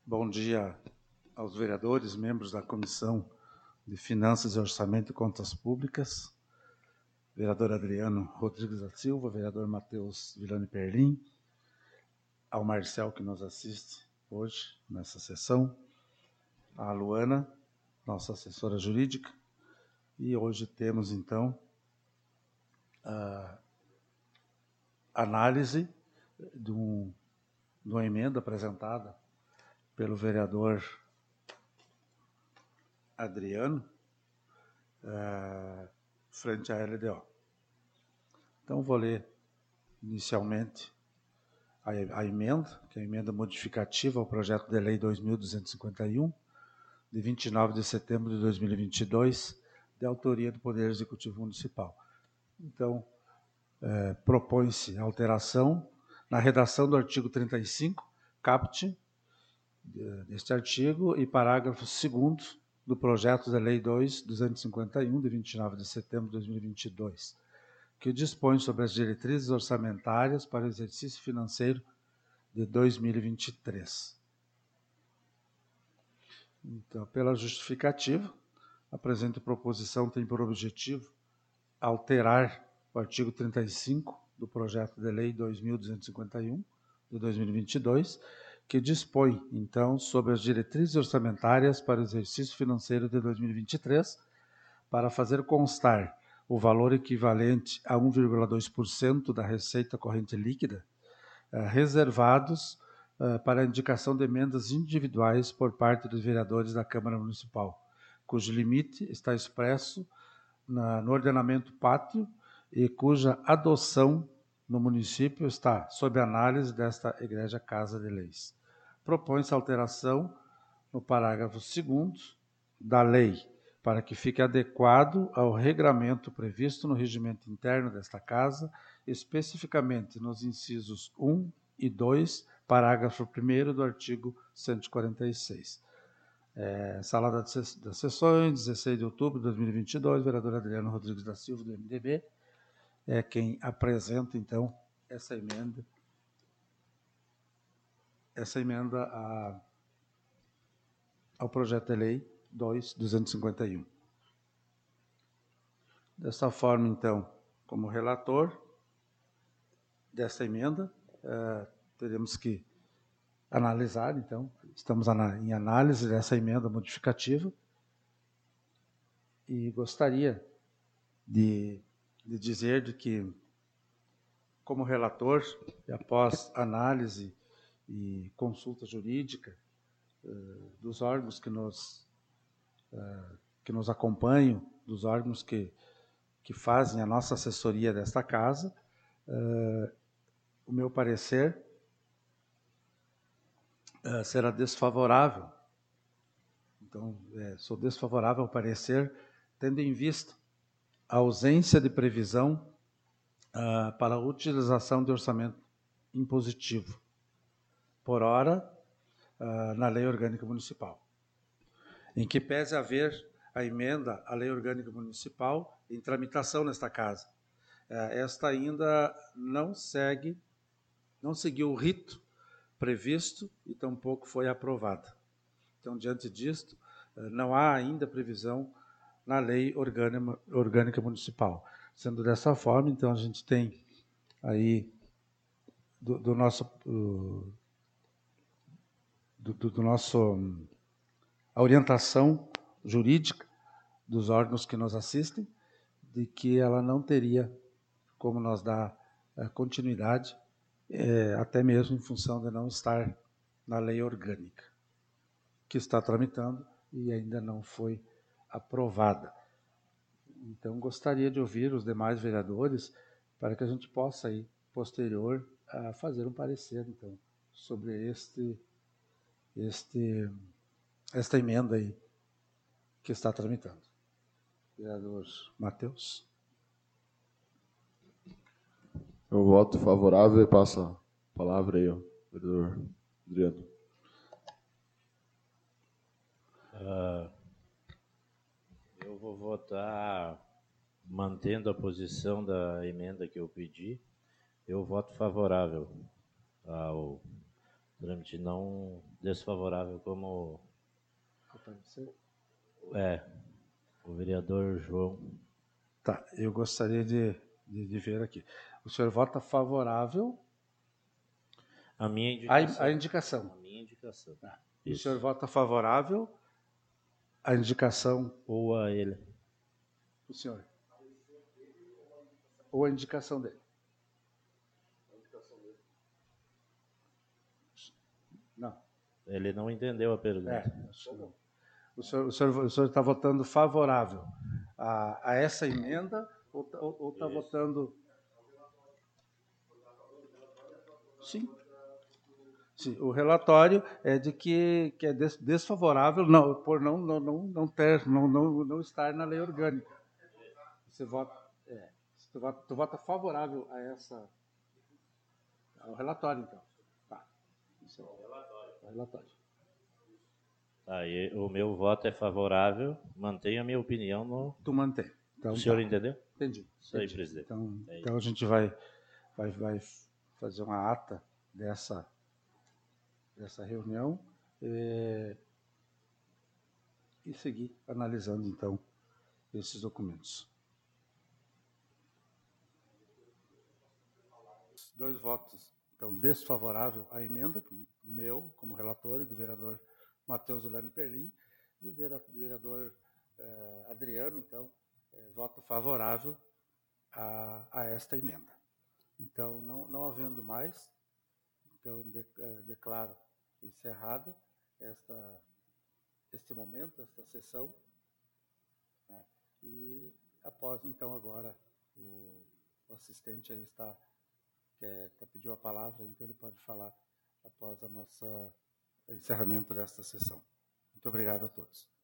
Bom dia aos vereadores, membros da Comissão de Finanças e Orçamento e Contas Públicas, vereador Adriano Rodrigues da Silva, vereador Matheus Villani Perlim, ao Marcel, que nos assiste hoje nessa sessão, a Luana, nossa assessora jurídica, e hoje temos, então, a análise de uma emenda apresentada pelo vereador Adriano, frente à LDO. Então, vou ler inicialmente a emenda, que é a emenda modificativa ao projeto de lei 2251, de 29 de setembro de 2022, de autoria do Poder Executivo Municipal. Então, propõe-se alteração na redação do artigo 35, caput, deste artigo, e parágrafo 2º do projeto de lei 2251, de 29 de setembro de 2022, que dispõe sobre as diretrizes orçamentárias para o exercício financeiro de 2023. Então, pela justificativa, a presente proposição tem por objetivo alterar o artigo 35 do projeto de lei 2251, de 2022, que dispõe, então, sobre as diretrizes orçamentárias para o exercício financeiro de 2023, para fazer constar o valor equivalente a 1,2% da receita corrente líquida, reservados para a indicação de emendas individuais por parte dos vereadores da Câmara Municipal, cujo limite está expresso no ordenamento pátrio e cuja adoção no município está sob análise desta Egrégia Casa de Leis. Propõe-se alteração no parágrafo 2º da lei, para que fique adequado ao regramento previsto no regimento interno desta Casa, especificamente nos incisos 1 e 2, parágrafo 1º do artigo 146. Sala das Sessões, 16 de outubro de 2022, vereador Adriano Rodrigues da Silva, do MDB, é quem apresenta, então, essa emenda ao projeto de lei 2251. Dessa forma, então, como relator dessa emenda, teremos que analisar, então, estamos em análise dessa emenda modificativa e gostaria de dizer de que, como relator, após análise e consulta jurídica dos órgãos que nos acompanham, dos órgãos que fazem a nossa assessoria desta casa, o meu parecer será desfavorável. Então, sou desfavorável ao parecer, tendo em vista a ausência de previsão para a utilização de orçamento impositivo, por ora, na Lei Orgânica Municipal, em que pese haver a emenda à Lei Orgânica Municipal em tramitação nesta Casa. Esta ainda não seguiu o rito previsto e tampouco foi aprovada. Então, diante disto, não há ainda previsão na Lei Orgânica Municipal. Sendo dessa forma, então, a gente tem aí do nosso a orientação jurídica dos órgãos que nos assistem, de que ela não teria como nos dar continuidade, até mesmo em função de não estar na lei orgânica, que está tramitando e ainda não foi aprovada. Então, gostaria de ouvir os demais vereadores para que a gente possa, aí, posterior, fazer um parecer, então, sobre esta emenda aí que está tramitando. Vereador Matheus. Eu voto favorável e passo a palavra aí ao vereador Adriano. Eu vou votar mantendo a posição da emenda que eu pedi. Eu voto favorável ao Trâmite não desfavorável como o vereador João. Tá, eu gostaria de ver aqui. O senhor vota favorável A minha indicação. à indicação. A minha indicação. Tá. O Isso. senhor vota favorável à indicação Ou a ele. do senhor? Ou a indicação dele? Não. Ele não entendeu a pergunta. O senhor está votando favorável a essa emenda ou está votando... Sim. Sim. O relatório é de que é desfavorável por não estar na lei orgânica. Você vota... Tu vota favorável a ao relatório, então. Tá. Isso é o relatório. Aí, o meu voto é favorável. Mantenho a minha opinião no... Tu mantém. Então, o senhor entendeu? Entendi. Isso aí, presidente. Então a gente vai fazer uma ata dessa reunião e seguir analisando, então, esses documentos. 2 votos, então, desfavorável à emenda, meu, como relator, e do vereador Matheus Ulane Perlim, e o vereador Adriano, então, voto favorável a esta emenda. Então, não havendo mais, então, declaro encerrado este momento, esta sessão, né? E após, então, agora, o assistente aí pediu a palavra, então ele pode falar após o encerramento desta sessão. Muito obrigado a todos.